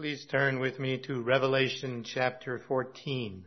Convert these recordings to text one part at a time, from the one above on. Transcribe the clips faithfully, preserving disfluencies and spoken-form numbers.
Please turn with me to Revelation chapter fourteen.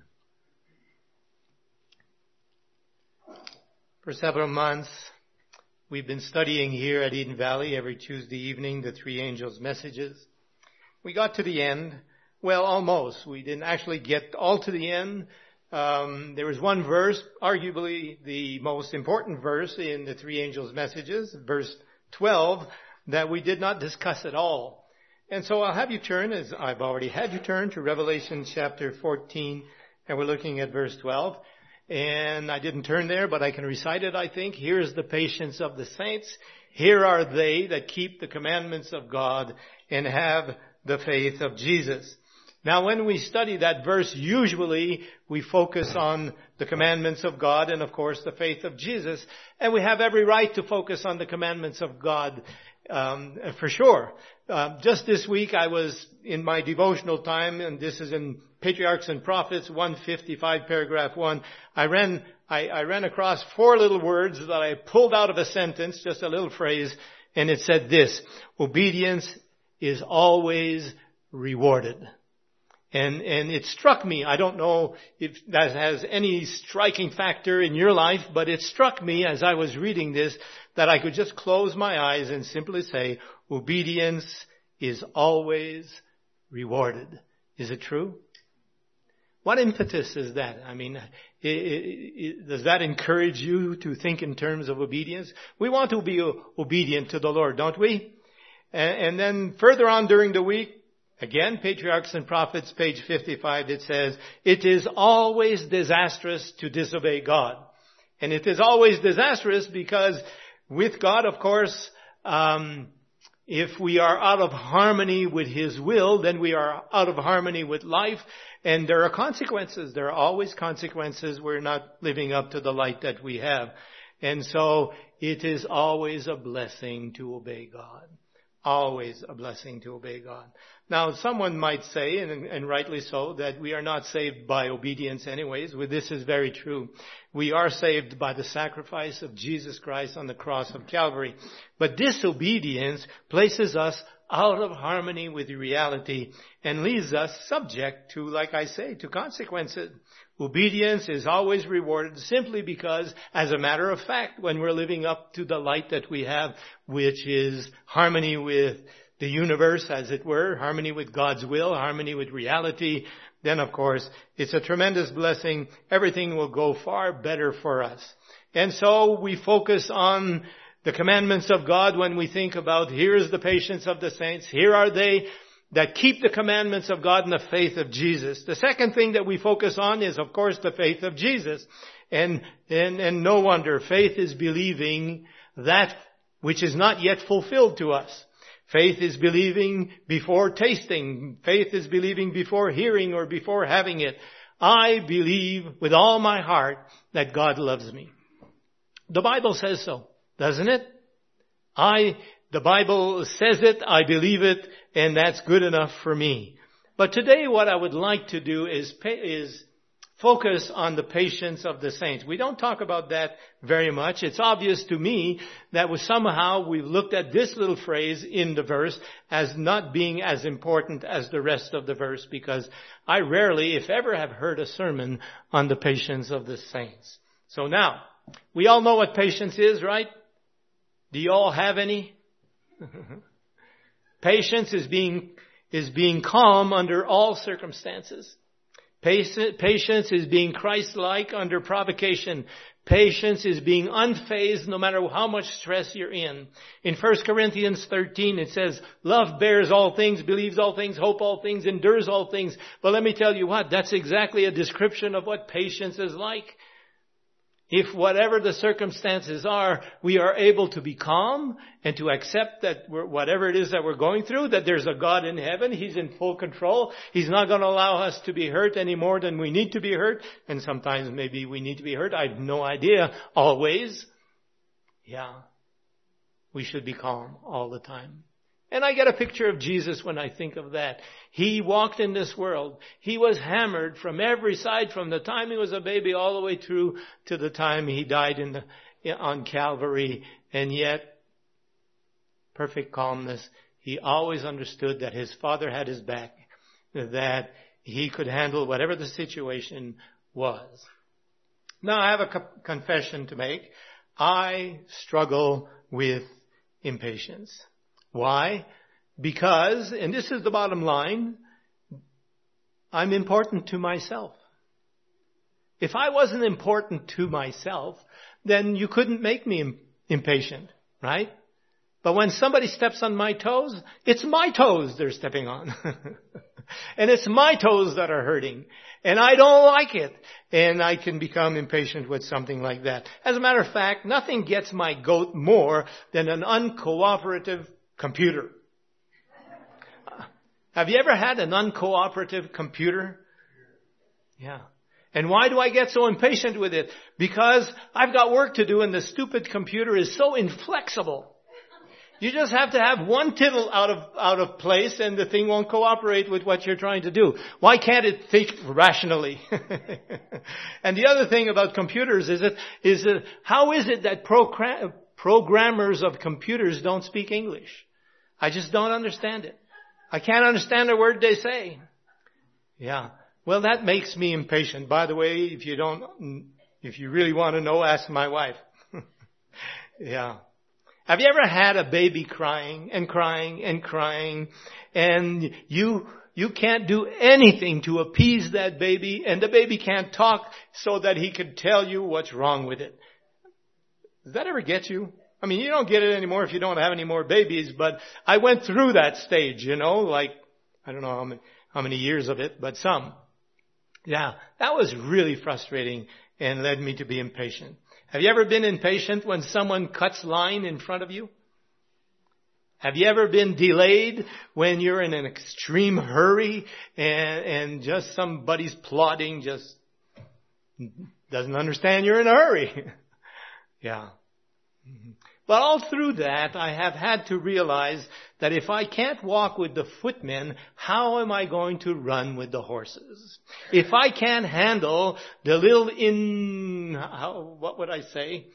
For several months, we've been studying here at Eden Valley every Tuesday evening the three angels' messages. We got to the end. Well, almost. We didn't actually get all to the end. Um, there was one verse, arguably the most important verse in the three angels' messages, verse twelve, that we did not discuss at all. And so I'll have you turn, as I've already had you turn, to Revelation chapter fourteen, and we're looking at verse twelve. And I didn't turn there, but I can recite it, I think. Here is the patience of the saints. Here are they that keep the commandments of God and have the faith of Jesus. Now, when we study that verse, usually we focus on the commandments of God and, of course, the faith of Jesus. And we have every right to focus on the commandments of God, um, for sure. Uh, just this week, I was in my devotional time, and this is in Patriarchs and Prophets one fifty-five, paragraph one. I ran, I, I ran across four little words that I pulled out of a sentence, just a little phrase, and it said this: obedience is always rewarded. And, and it struck me. I don't know if that has any striking factor in your life, but it struck me as I was reading this that I could just close my eyes and simply say, obedience is always rewarded. Is it true? What impetus is that? I mean, it, it, it, does that encourage you to think in terms of obedience? We want to be obedient to the Lord, don't we? And, and then further on during the week, again, Patriarchs and Prophets, page fifty-five, it says, it is always disastrous to disobey God. And it is always disastrous because with God, of course, um, if we are out of harmony with His will, then we are out of harmony with life. And there are consequences. There are always consequences. We're not living up to the light that we have. And so it is always a blessing to obey God. Always a blessing to obey God. Now, someone might say, and, and rightly so, that we are not saved by obedience anyways. Well, this is very true. We are saved by the sacrifice of Jesus Christ on the cross of Calvary. But disobedience places us out of harmony with reality and leaves us subject to, like I say, to consequences. Obedience is always rewarded simply because, as a matter of fact, when we're living up to the light that we have, which is harmony with the universe, as it were, harmony with God's will, harmony with reality, then of course it's a tremendous blessing. Everything will go far better for us. And so we focus on the commandments of God when we think about, here is the patience of the saints, here are they that keep the commandments of God and the faith of Jesus. The second thing that we focus on is, of course, the faith of Jesus. And, and, and no wonder, faith is believing that which is not yet fulfilled to us. Faith is believing before tasting. Faith is believing before hearing or before having it. I believe with all my heart that God loves me. The Bible says so, doesn't it? I, the Bible says it, I believe it, and that's good enough for me. But today what I would like to do is, is focus on the patience of the saints. We don't talk about that very much. It's obvious to me that somehow we've looked at this little phrase in the verse as not being as important as the rest of the verse, because I rarely, if ever, have heard a sermon on the patience of the saints. So now, we all know what patience is, right? Do you all have any? Patience is being, is being calm under all circumstances. Patience is being Christ-like under provocation. Patience is being unfazed no matter how much stress you're in. In First Corinthians thirteen, it says, love bears all things, believes all things, hopes all things, endures all things. But let me tell you what, that's exactly a description of what patience is like. If whatever the circumstances are, we are able to be calm and to accept that we're, whatever it is that we're going through, that there's a God in heaven. He's in full control. He's not going to allow us to be hurt any more than we need to be hurt. And sometimes maybe we need to be hurt. I have no idea. Always. Yeah. We should be calm all the time. And I get a picture of Jesus when I think of that. He walked in this world. He was hammered from every side from the time he was a baby all the way through to the time he died in the, on Calvary. And yet, perfect calmness. he always understood that his Father had his back, that he could handle whatever the situation was. Now I have a co- confession to make. I struggle with impatience. Why? Because, and this is the bottom line, I'm important to myself. If I wasn't important to myself, then you couldn't make me im- impatient, right? But when somebody steps on my toes, it's my toes they're stepping on. And it's my toes that are hurting. And I don't like it. And I can become impatient with something like that. As a matter of fact, nothing gets my goat more than an uncooperative computer. Have you ever had an uncooperative computer? Yeah. And why do I get so impatient with it? Because I've got work to do and the stupid computer is so inflexible. You just have to have one tittle out of, out of place and the thing won't cooperate with what you're trying to do. Why can't it think rationally? And the other thing about computers is it, is it, how is it that program, programmers of computers don't speak English? I just don't understand it. I can't understand a word they say. Yeah. Well, that makes me impatient. By the way, if you don't, if you really want to know, ask my wife. Yeah. Have you ever had a baby crying and crying and crying and you, you can't do anything to appease that baby and the baby can't talk so that he could tell you what's wrong with it? Does that ever get you? I mean, you don't get it anymore if you don't have any more babies, but I went through that stage, you know, like, I don't know how many, how many years of it, but some. Yeah, that was really frustrating and led me to be impatient. Have you ever been impatient when someone cuts line in front of you? Have you ever been delayed when you're in an extreme hurry and, and just somebody's plodding, just doesn't understand you're in a hurry? Yeah. But all through that, I have had to realize that if I can't walk with the footmen, how am I going to run with the horses? If I can't handle the little in, how, what would I say,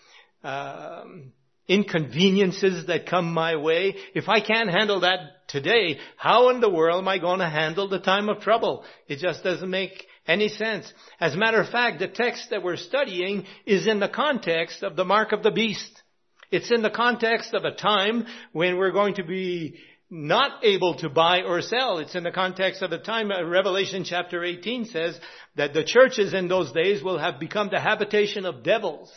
um, inconveniences that come my way, if I can't handle that today, how in the world am I going to handle the time of trouble? It just doesn't make any sense. As a matter of fact, the text that we're studying is in the context of the mark of the beast. It's in the context of a time when we're going to be not able to buy or sell. It's in the context of a time, Revelation chapter eighteen says that the churches in those days will have become the habitation of devils.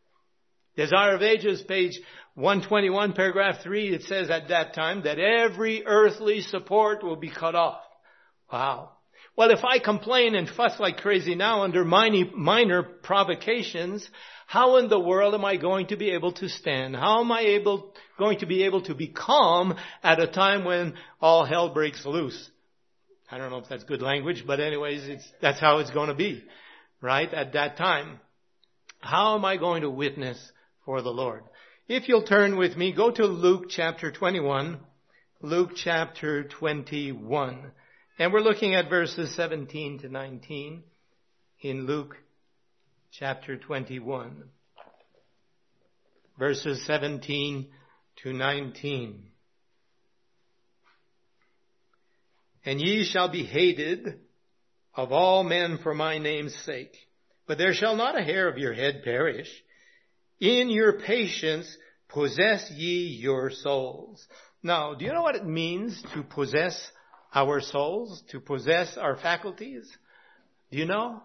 Desire of Ages, page one twenty-one, paragraph three, it says at that time that every earthly support will be cut off. Wow. Well, if I complain and fuss like crazy now under minor, minor provocations, how in the world am I going to be able to stand? How am I able, going to be able to be calm at a time when all hell breaks loose? I don't know if that's good language, but anyways, it's, that's how it's going to be, right? At that time. How am I going to witness for the Lord? If you'll turn with me, go to Luke chapter twenty-one. Luke chapter twenty-one. And we're looking at verses seventeen to nineteen in Luke chapter twenty-one. Verses seventeen to nineteen. And ye shall be hated of all men for my name's sake, but there shall not a hair of your head perish. In your patience possess ye your souls. Now, do you know what it means to possess our souls, to possess our faculties? Do you know?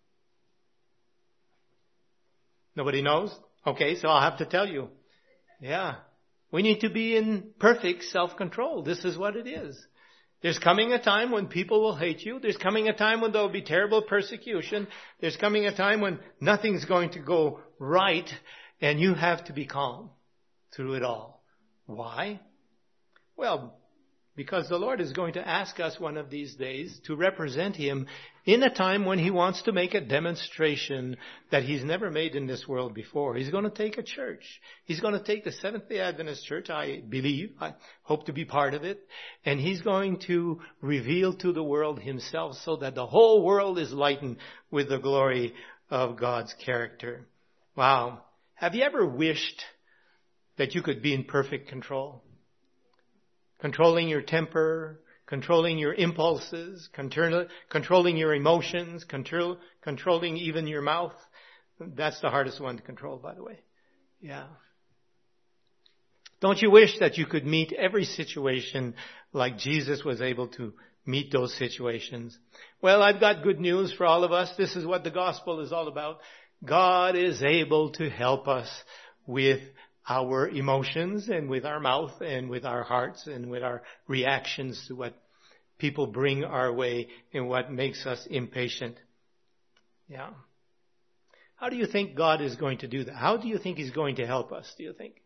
Nobody knows? Okay, so I'll have to tell you. Yeah. We need to be in perfect self-control. This is what it is. There's coming a time when people will hate you. There's coming a time when there will be terrible persecution. There's coming a time when nothing's going to go right, and you have to be calm through it all. Why? Well, because the Lord is going to ask us one of these days to represent Him in a time when He wants to make a demonstration that He's never made in this world before. He's going to take a church. He's going to take the Seventh-day Adventist Church, I believe. I hope to be part of it. And He's going to reveal to the world Himself so that the whole world is lightened with the glory of God's character. Wow. Have you ever wished that you could be in perfect control? controlling your temper, controlling your impulses, control, controlling your emotions, control, controlling even your mouth. That's the hardest one to control, by the way. Yeah. Don't you wish that you could meet every situation like Jesus was able to meet those situations? Well, I've got good news for all of us. This is what the gospel is all about. God is able to help us with our emotions and with our mouth and with our hearts and with our reactions to what people bring our way and what makes us impatient. Yeah. How do you think God is going to do that? How do you think He's going to help us, do you think?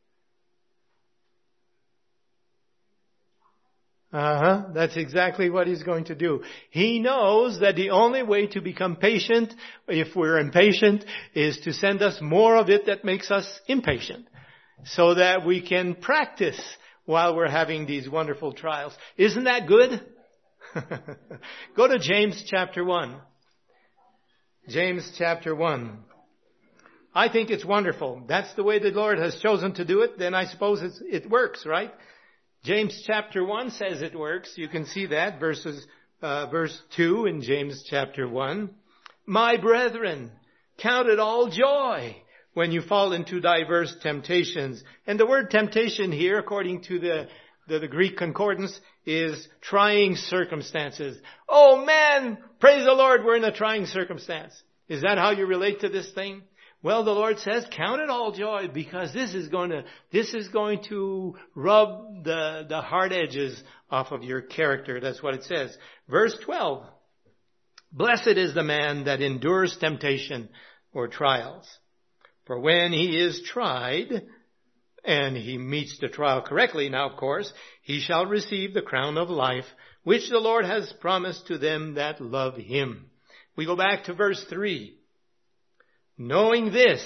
Uh-huh. That's exactly what He's going to do. He knows that the only way to become patient, if we're impatient, is to send us more of it that makes us impatient, so that we can practice while we're having these wonderful trials. Isn't that good? Go to James chapter one. James chapter one. I think it's wonderful. That's the way the Lord has chosen to do it. Then I suppose it's, it works, right? James chapter one says it works. You can see that, verses, uh, verse two in James chapter one. My brethren, count it all joy when you fall into diverse temptations. And the word temptation here, according to the, the, the Greek concordance, is trying circumstances. Oh man, praise the Lord, we're in a trying circumstance. Is that how you relate to this thing? Well, the Lord says, count it all joy, because this is going to, this is going to rub the, the hard edges off of your character. That's what it says. Verse twelve. Blessed is the man that endures temptation or trials. For when he is tried, and he meets the trial correctly now, of course, he shall receive the crown of life, which the Lord has promised to them that love Him. We go back to verse three. Knowing this,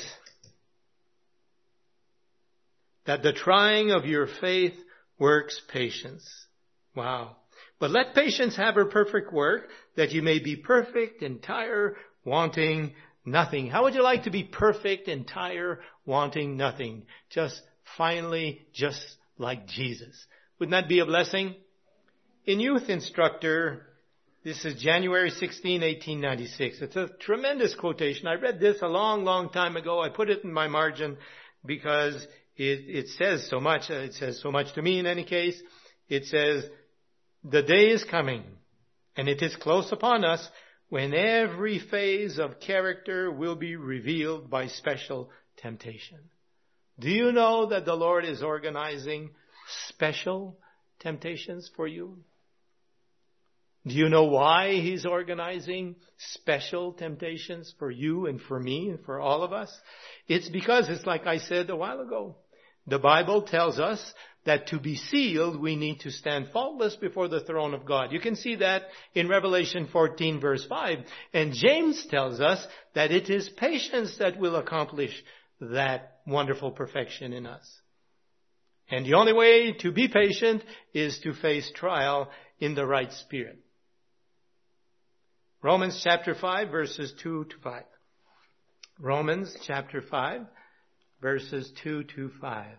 that the trying of your faith works patience. Wow. But let patience have her perfect work, that you may be perfect, entire, wanting nothing. How would you like to be perfect, entire, wanting nothing? Just finally, just like Jesus. Wouldn't that be a blessing? In Youth Instructor, this is January sixteenth, eighteen ninety-six. It's a tremendous quotation. I read this a long, long time ago. I put it in my margin because it, it says so much. It says so much to me in any case. It says, the day is coming, and it is close upon us, when every phase of character will be revealed by special temptation. Do you know that the Lord is organizing special temptations for you? Do you know why He's organizing special temptations for you and for me and for all of us? It's because, it's like I said a while ago, the Bible tells us that to be sealed, we need to stand faultless before the throne of God. You can see that in Revelation fourteen verse five. And James tells us that it is patience that will accomplish that wonderful perfection in us. And the only way to be patient is to face trial in the right spirit. Romans chapter five, verses two to five. Romans chapter five, verses two to five.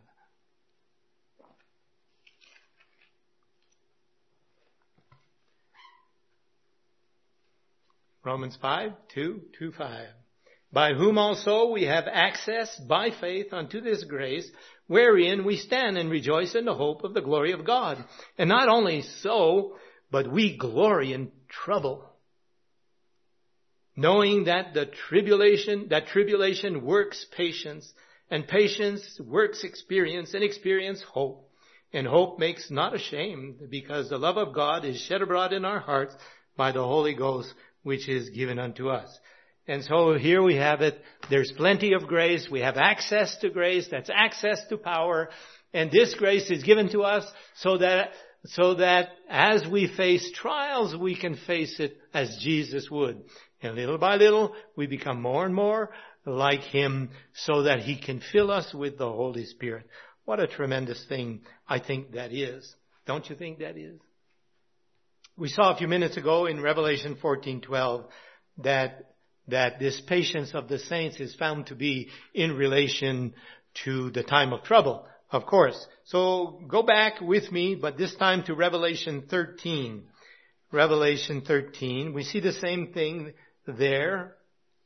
Romans five, two to five. By whom also we have access by faith unto this grace, wherein we stand and rejoice in the hope of the glory of God. And not only so, but we glory in trouble, knowing that the tribulation, that tribulation works patience, and patience works experience, and experience hope. And hope makes not ashamed, because the love of God is shed abroad in our hearts by the Holy Ghost, which is given unto us. And so here we have it. There's plenty of grace. We have access to grace. That's access to power. And this grace is given to us so that, so that as we face trials, we can face it as Jesus would. And little by little, we become more and more like Him, so that He can fill us with the Holy Spirit. What a tremendous thing I think that is. Don't you think that is? We saw a few minutes ago in Revelation fourteen twelve that that this patience of the saints is found to be in relation to the time of trouble. of course. So go back with me, but this time to Revelation thirteen. Revelation thirteen. We see the same thing there.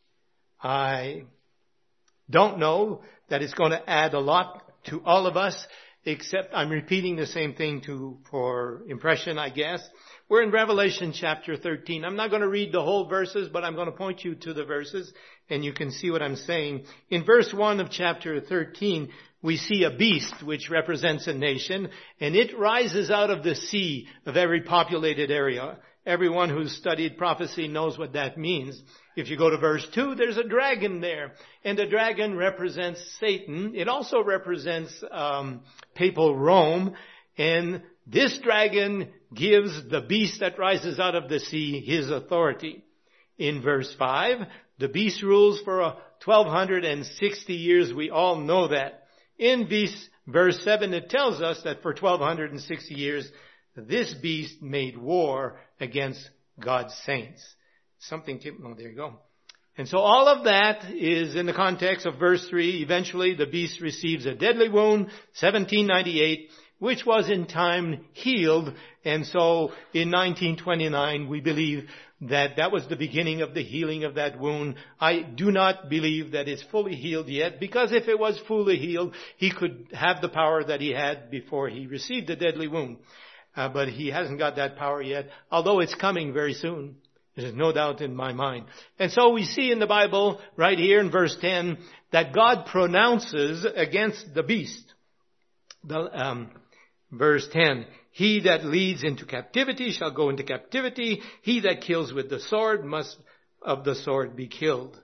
I don't know that it's going to add a lot to all of us, except I'm repeating the same thing to for impression, I guess. We're in Revelation chapter thirteen. I'm not going to read the whole verses, but I'm going to point you to the verses, and you can see what I'm saying. In verse one of chapter thirteen, we see a beast which represents a nation, and it rises out of the sea of every populated area. Everyone who's studied prophecy knows what that means. If you go to verse two, there's a dragon there. And the dragon represents Satan. It also represents um, papal Rome. And this dragon gives the beast that rises out of the sea his authority. In verse five, the beast rules for uh, twelve sixty years. We all know that. In verse seven, it tells us that for twelve sixty years, this beast made war against God's saints. Something to, oh, there you go. And so all of that is in the context of verse three. Eventually the beast receives a deadly wound, seventeen ninety-eight, which was in time healed. And so in nineteen twenty-nine, we believe that that was the beginning of the healing of that wound. I do not believe that it's fully healed yet, because if it was fully healed, he could have the power that he had before he received the deadly wound. Uh, but he hasn't got that power yet, although it's coming very soon. There's no doubt in my mind. And so we see in the Bible, right here in verse ten, that God pronounces against the beast. The, um, verse ten, he that leads into captivity shall go into captivity. He that kills with the sword must of the sword be killed.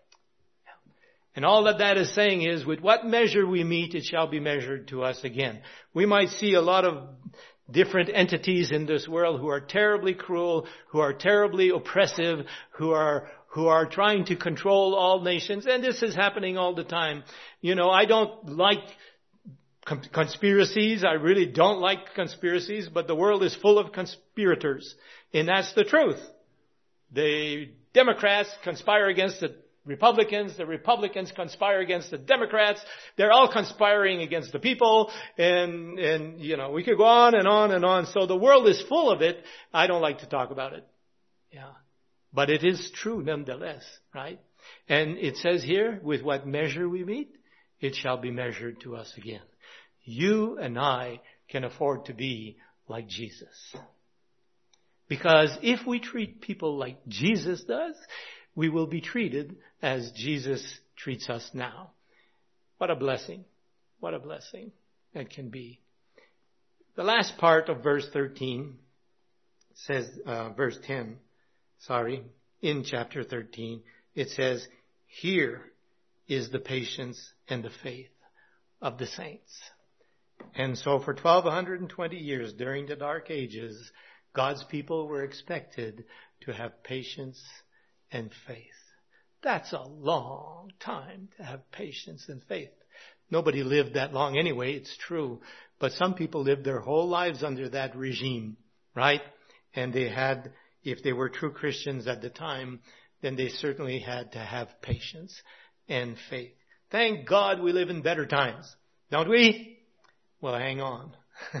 And all that that is saying is, with what measure we meet, it shall be measured to us again. We might see a lot of different entities in this world who are terribly cruel, who are terribly oppressive, who are who are trying to control all nations. And this is happening all the time. You know, I don't like conspiracies. I really don't like conspiracies, but the world is full of conspirators. And that's the truth. The Democrats conspire against the Republicans, the Republicans conspire against the Democrats. They're all conspiring against the people. And, and, you know, we could go on and on and on. So the world is full of it. I don't like to talk about it. Yeah. But it is true nonetheless, right? And it says here, with what measure we meet, it shall be measured to us again. You and I can afford to be like Jesus. Because if we treat people like Jesus does, we will be treated as Jesus treats us now. What a blessing. What a blessing that can be. The last part of verse thirteen says, uh, verse ten, sorry, in chapter thirteen, it says, here is the patience and the faith of the saints. And so for twelve twenty years during the Dark Ages, God's people were expected to have patience and faith. That's a long time to have patience and faith. Nobody lived that long anyway, it's true. But some people lived their whole lives under that regime, right? And they had, if they were true Christians at the time, then they certainly had to have patience and faith. Thank God we live in better times, don't we? Well, hang on.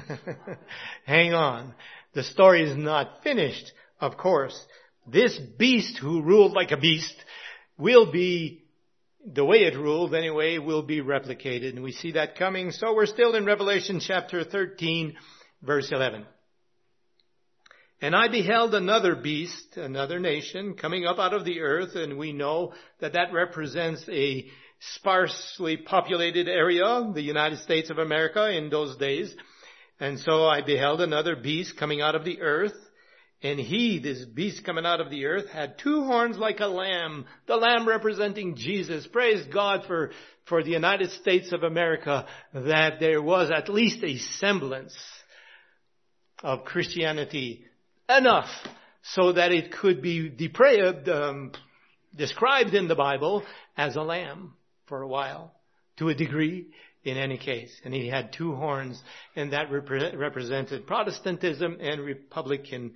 Hang on. The story is not finished, of course. This beast who ruled like a beast will be, the way it ruled anyway, will be replicated. And we see that coming. So we're still in Revelation chapter thirteen, verse eleven. And I beheld another beast, another nation, coming up out of the earth. And we know that that represents a sparsely populated area, the United States of America in those days. And so I beheld another beast coming out of the earth. And he, this beast coming out of the earth, had two horns like a lamb, the lamb representing Jesus. Praise God for, for the United States of America, that there was at least a semblance of Christianity, enough so that it could be depraved, um, described in the Bible as a lamb for a while, to a degree. In any case, and he had two horns, and that repre- represented Protestantism and Republicanism.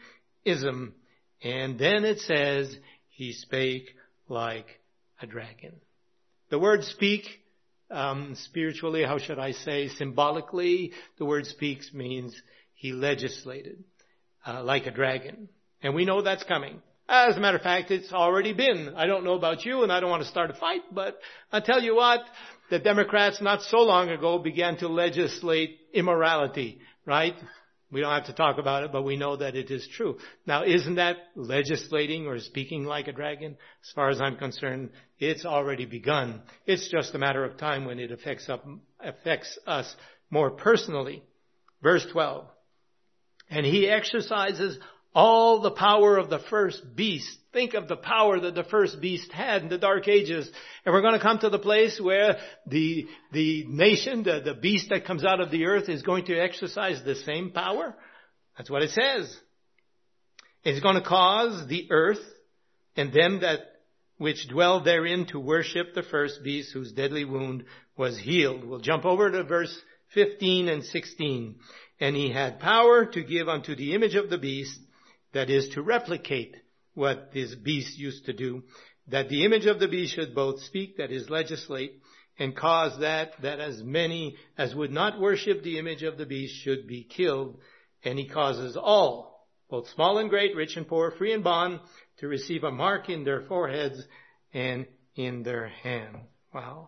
And then it says, he spake like a dragon. The word speak um, spiritually, how should I say, symbolically, the word speaks means he legislated uh, like a dragon. And we know that's coming. As a matter of fact, it's already been. I don't know about you, and I don't want to start a fight, but I'll tell you what, the Democrats not so long ago began to legislate immorality, right? We don't have to talk about it, but we know that it is true. Now, isn't that legislating or speaking like a dragon? As far as I'm concerned, it's already begun. It's just a matter of time when it affects, up, affects us more personally. Verse twelve. And he exercises all the power of the first beast. Think of the power that the first beast had in the Dark Ages. And we're going to come to the place where the, the nation, the, the beast that comes out of the earth is going to exercise the same power. That's what it says. It's going to cause the earth and them that which dwell therein to worship the first beast whose deadly wound was healed. We'll jump over to verse fifteen and sixteen. And he had power to give unto the image of the beast, that is, to replicate what this beast used to do, that the image of the beast should both speak, that is, legislate, and cause that, that as many as would not worship the image of the beast should be killed. And he causes all, both small and great, rich and poor, free and bond, to receive a mark in their foreheads and in their hand. Wow.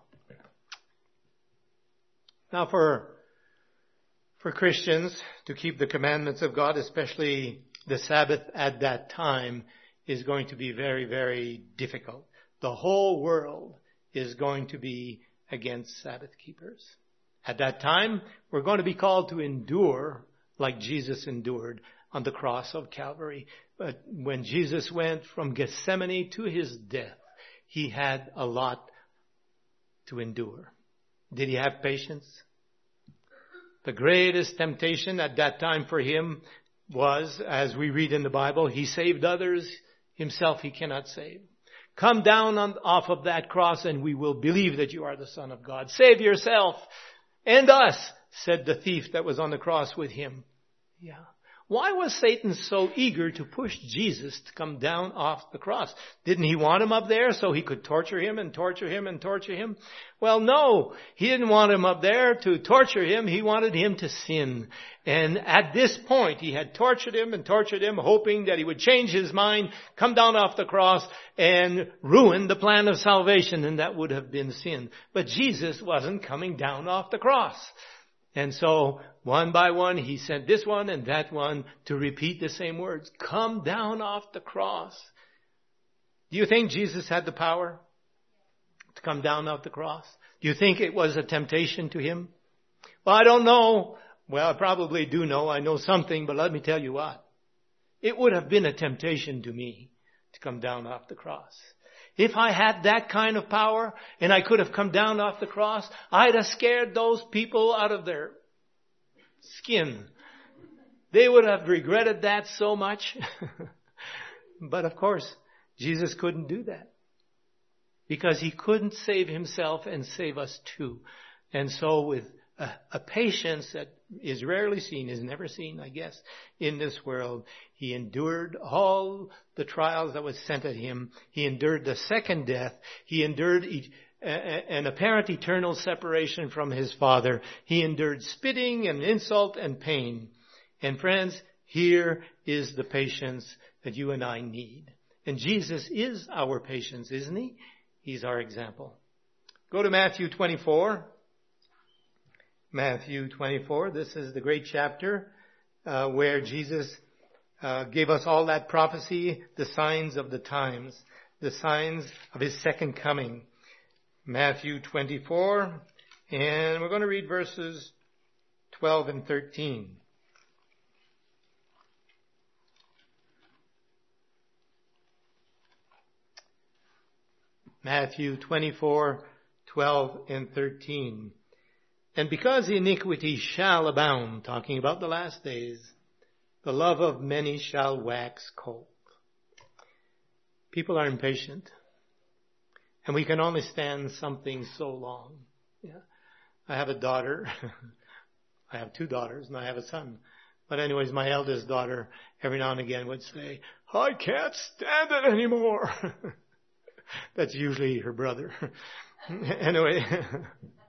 Now for, for Christians to keep the commandments of God, especially the Sabbath at that time, is going to be very, very difficult. The whole world is going to be against Sabbath keepers. At that time, we're going to be called to endure like Jesus endured on the cross of Calvary. But when Jesus went from Gethsemane to his death, he had a lot to endure. Did he have patience? The greatest temptation at that time for him was, as we read in the Bible, he saved others, himself he cannot save. Come down on, off of that cross and we will believe that you are the Son of God. Save yourself and us, said the thief that was on the cross with him. Yeah. Why was Satan so eager to push Jesus to come down off the cross? Didn't he want him up there so he could torture him and torture him and torture him? Well, no, he didn't want him up there to torture him. He wanted him to sin. And at this point, he had tortured him and tortured him, hoping that he would change his mind, come down off the cross, and ruin the plan of salvation, and that would have been sin. But Jesus wasn't coming down off the cross. And so, one by one, he sent this one and that one to repeat the same words. Come down off the cross. Do you think Jesus had the power to come down off the cross? Do you think it was a temptation to him? Well, I don't know. Well, I probably do know. I know something, but let me tell you what. It would have been a temptation to me to come down off the cross. If I had that kind of power and I could have come down off the cross, I'd have scared those people out of their skin. They would have regretted that so much. But of course, Jesus couldn't do that because he couldn't save himself and save us too. And so with a, a patience that is rarely seen, is never seen, I guess, in this world, he endured all the trials that was sent at him. He endured the second death. He endured e- an apparent eternal separation from his Father. He endured spitting and insult and pain. And friends, here is the patience that you and I need. And Jesus is our patience, isn't he? He's our example. Go to Matthew twenty-four. Matthew twenty-four. This is the great chapter uh, where Jesus uh, gave us all that prophecy, the signs of the times, the signs of his second coming. Matthew twenty-four, and we're going to read verses twelve and thirteen. Matthew twenty-four, twelve and thirteen. And because iniquity shall abound, talking about the last days, the love of many shall wax cold. People are impatient. And we can only stand something so long. Yeah. I have a daughter. I have two daughters and I have a son. But anyways, my eldest daughter every now and again would say, I can't stand it anymore. That's usually her brother. Anyway.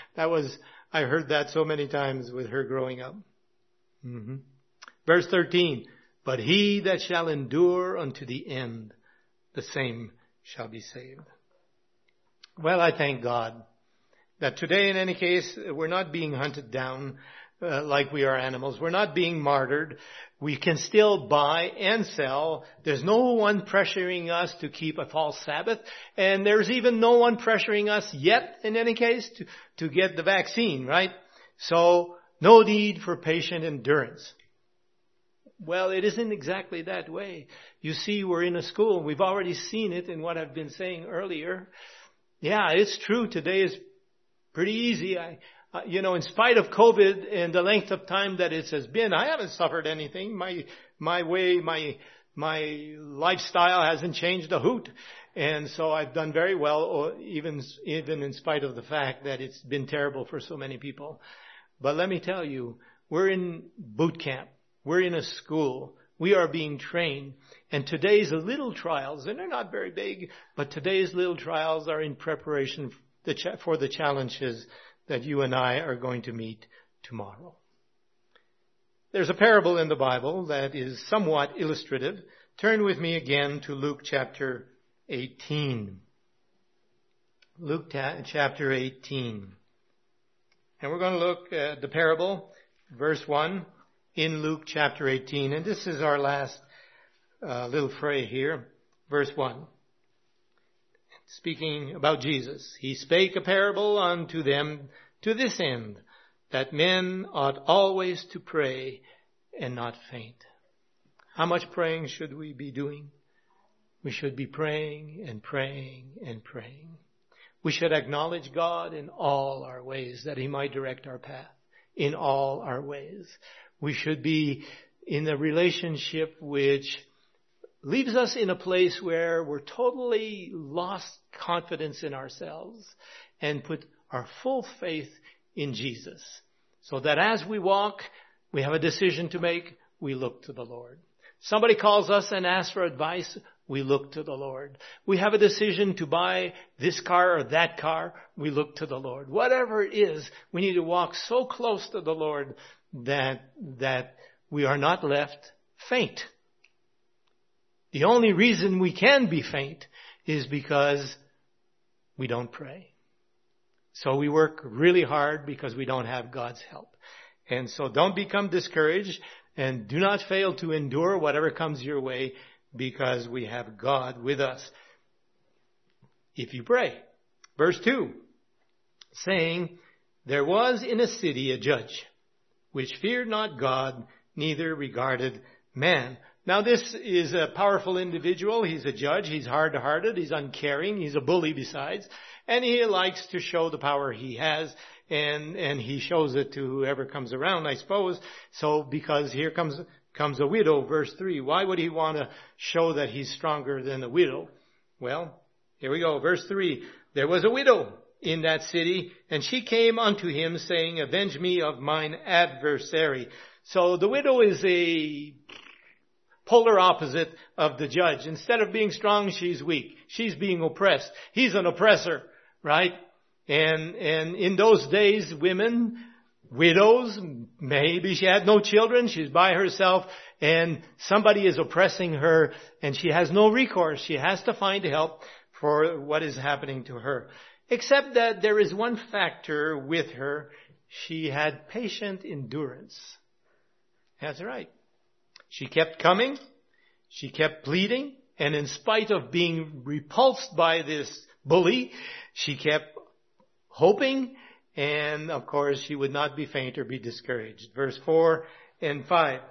That was, I heard that so many times with her growing up. Mm-hmm. Verse thirteen, but he that shall endure unto the end, the same shall be saved. Well, I thank God that today, in any case, we're not being hunted down uh, like we are animals. We're not being martyred. We can still buy and sell. There's no one pressuring us to keep a false Sabbath. And there's even no one pressuring us yet, in any case, to, to get the vaccine, right? So, no need for patient endurance. Well, it isn't exactly that way. You see, we're in a school. We've already seen it in what I've been saying earlier. Yeah, it's true. Today is pretty easy. I, uh, you know, in spite of COVID and the length of time that it has been, I haven't suffered anything. My, my way, my, my lifestyle hasn't changed a hoot. And so I've done very well, or even, even in spite of the fact that it's been terrible for so many people. But let me tell you, we're in boot camp. We're in a school. We are being trained. And today's little trials, and they're not very big, but today's little trials are in preparation for the challenges that you and I are going to meet tomorrow. There's a parable in the Bible that is somewhat illustrative. Turn with me again to Luke chapter eighteen. Luke ta- chapter eighteen. And we're going to look at the parable, verse one, in Luke chapter eighteen. And this is our last uh, little fray here, verse one. Speaking about Jesus, he spake a parable unto them to this end, that men ought always to pray and not faint. How much praying should we be doing? We should be praying and praying and praying. We should acknowledge God in all our ways, that he might direct our path in all our ways. We should be in a relationship which leaves us in a place where we're totally lost confidence in ourselves and put our full faith in Jesus. So that as we walk, we have a decision to make, we look to the Lord. Somebody calls us and asks for advice, we look to the Lord. We have a decision to buy this car or that car, we look to the Lord. Whatever it is, we need to walk so close to the Lord that, that we are not left faint. The only reason we can be faint is because we don't pray. So we work really hard because we don't have God's help. And so don't become discouraged and do not fail to endure whatever comes your way because we have God with us. If you pray. Verse two, saying, there was in a city a judge, which feared not God, neither regarded man. Now this is a powerful individual. He's a judge. He's hard-hearted. He's uncaring. He's a bully besides. And he likes to show the power he has. And, and he shows it to whoever comes around, I suppose. So because here comes, comes a widow, verse three. Why would he want to show that he's stronger than a widow? Well, here we go. Verse three. There was a widow in that city, and she came unto him, saying, avenge me of mine adversary. So the widow is a polar opposite of the judge. Instead of being strong, she's weak. She's being oppressed. He's an oppressor, right? And, and in those days, women, widows, maybe she had no children, she's by herself, and somebody is oppressing her, and she has no recourse. She has to find help for what is happening to her. Except that there is one factor with her. She had patient endurance. That's right. She kept coming, she kept pleading, and in spite of being repulsed by this bully, she kept hoping, and of course she would not be faint or be discouraged. Verse four and five.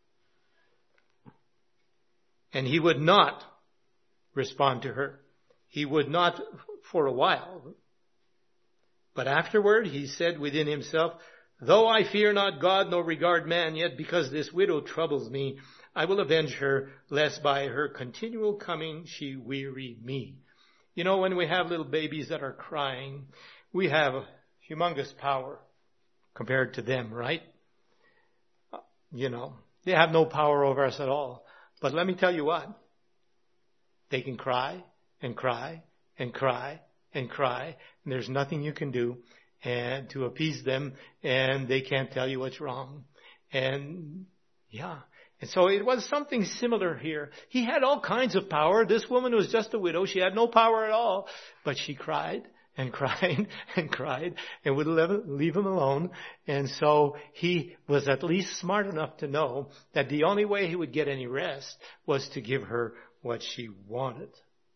And he would not respond to her. He would not for a while. But afterward he said within himself, though I fear not God nor regard man, yet because this widow troubles me, I will avenge her, lest by her continual coming she weary me. You know, when we have little babies that are crying, we have humongous power compared to them, right? You know, they have no power over us at all. But let me tell you what, they can cry and cry and cry and cry, and there's nothing you can do. and to appease them, and they can't tell you what's wrong. And yeah. And so it was something similar here. He had all kinds of power. This woman was just a widow. She had no power at all. But she cried and cried and cried and would leave him alone. And so he was at least smart enough to know that the only way he would get any rest was to give her what she wanted.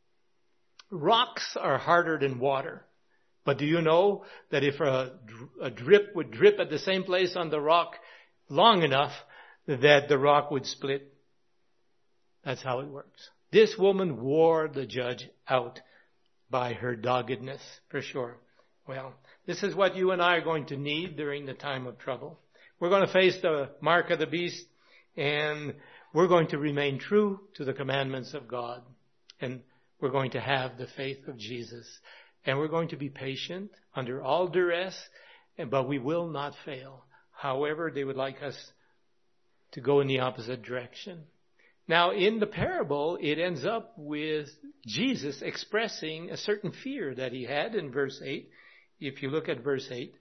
Rocks are harder than water. But do you know that if a, a drip would drip at the same place on the rock long enough, that the rock would split? That's how it works. This woman wore the judge out by her doggedness, for sure. Well, this is what you and I are going to need during the time of trouble. We're going to face the mark of the beast, and we're going to remain true to the commandments of God. And we're going to have the faith of Jesus. And we're going to be patient under all duress, but we will not fail. However, they would like us to go in the opposite direction. Now, in the parable, it ends up with Jesus expressing a certain fear that he had in verse eight. If you look at verse eight,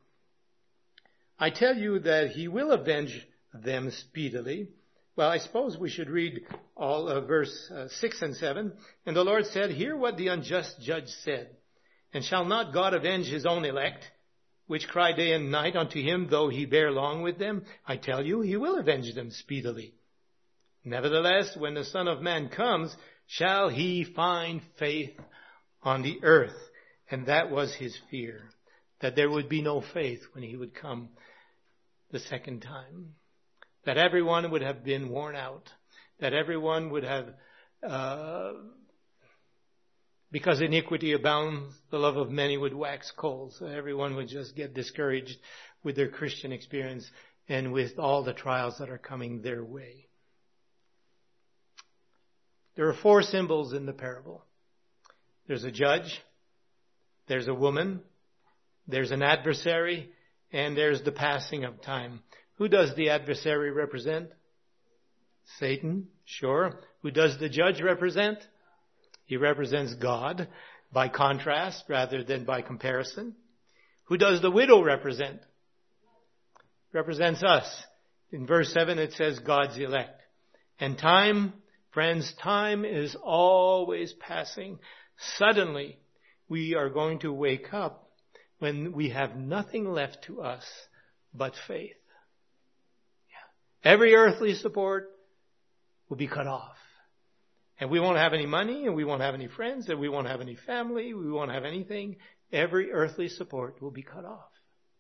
I tell you that he will avenge them speedily. Well, I suppose we should read all of verse uh, six and seven. And the Lord said, hear what the unjust judge said. And shall not God avenge his own elect, which cry day and night unto him, though he bear long with them? I tell you, he will avenge them speedily. Nevertheless, when the Son of Man comes, shall he find faith on the earth? And that was his fear, that there would be no faith when he would come the second time. That everyone would have been worn out. That everyone would have, uh, because iniquity abounds, the love of many would wax cold. So everyone would just get discouraged with their Christian experience and with all the trials that are coming their way. There are four symbols in the parable. There's a judge, there's a woman, there's an adversary, and there's the passing of time. Who does the adversary represent? Satan, sure. Who does the judge represent? He represents God by contrast rather than by comparison. Who does the widow represent? Represents us. In verse seven it says God's elect. And time, friends, time is always passing. Suddenly we are going to wake up when we have nothing left to us but faith. Yeah. Every earthly support will be cut off. And we won't have any money, and we won't have any friends, and we won't have any family, we won't have anything. Every earthly support will be cut off.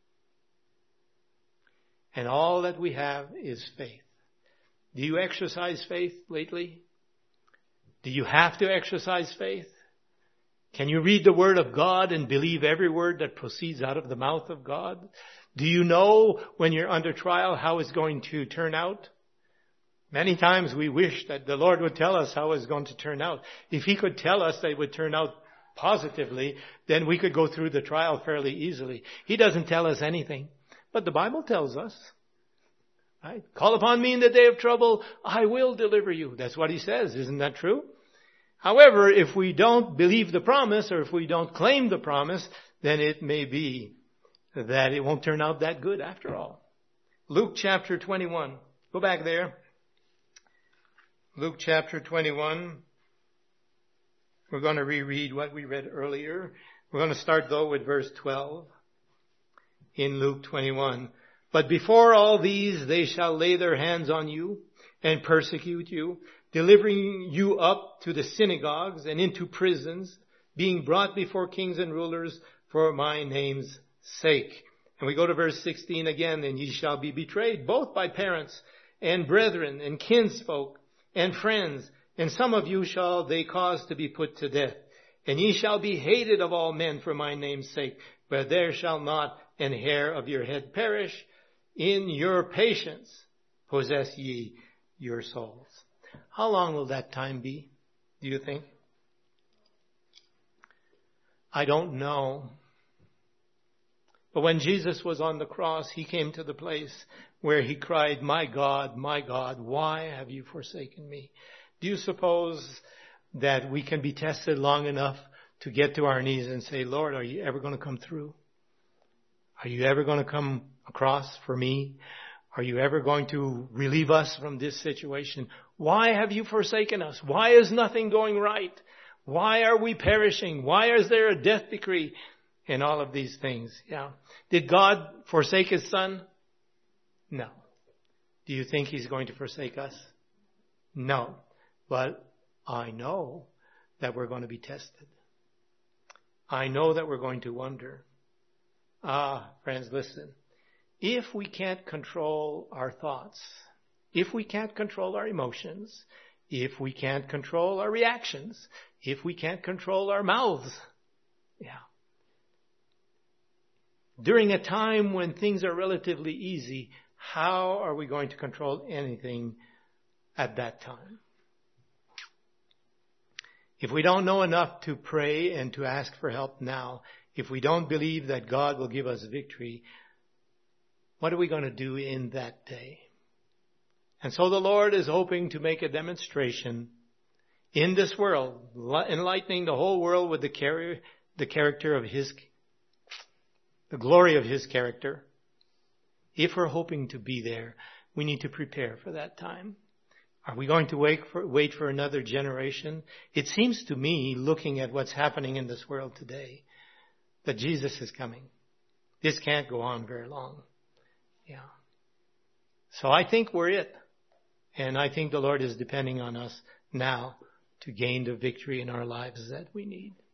And all that we have is faith. Do you exercise faith lately? Do you have to exercise faith? Can you read the Word of God and believe every word that proceeds out of the mouth of God? Do you know when you're under trial how it's going to turn out? Many times we wish that the Lord would tell us how it's going to turn out. If He could tell us that it would turn out positively, then we could go through the trial fairly easily. He doesn't tell us anything, but the Bible tells us. Right? Call upon me in the day of trouble, I will deliver you. That's what He says. Isn't that true? However, if we don't believe the promise, or if we don't claim the promise, then it may be that it won't turn out that good after all. Luke chapter twenty-one. Go back there. Luke chapter twenty-one. We're going to reread what we read earlier. We're going to start though with verse twelve in Luke twenty-one. But before all these they shall lay their hands on you and persecute you, delivering you up to the synagogues and into prisons, being brought before kings and rulers for my name's sake. And we go to verse sixteen again. And ye shall be betrayed both by parents and brethren and kinsfolk and friends, and some of you shall they cause to be put to death. And ye shall be hated of all men for my name's sake, but there shall not an hair of your head perish. In your patience possess ye your souls. How long will that time be, do you think? I don't know. But when Jesus was on the cross, He came to the place where He cried, my God, my God, why have you forsaken me? Do you suppose that we can be tested long enough to get to our knees and say, Lord, are you ever going to come through? Are you ever going to come across for me? Are you ever going to relieve us from this situation? Why have you forsaken us? Why is nothing going right? Why are we perishing? Why is there a death decree? And all of these things. Yeah. Did God forsake His Son? No. Do you think He's going to forsake us? No. But I know that we're going to be tested. I know that we're going to wonder. Ah, friends, listen. If we can't control our thoughts, if we can't control our emotions, if we can't control our reactions, if we can't control our mouths, yeah. During a time when things are relatively easy, how are we going to control anything at that time? If we don't know enough to pray and to ask for help now, if we don't believe that God will give us victory, what are we going to do in that day? And so the Lord is hoping to make a demonstration in this world, enlightening the whole world with the char- the character of His, the glory of His character. If we're hoping to be there, we need to prepare for that time. Are we going to wait for, wait for another generation? It seems to me, looking at what's happening in this world today, that Jesus is coming. This can't go on very long. Yeah. So I think we're it. And I think the Lord is depending on us now to gain the victory in our lives that we need.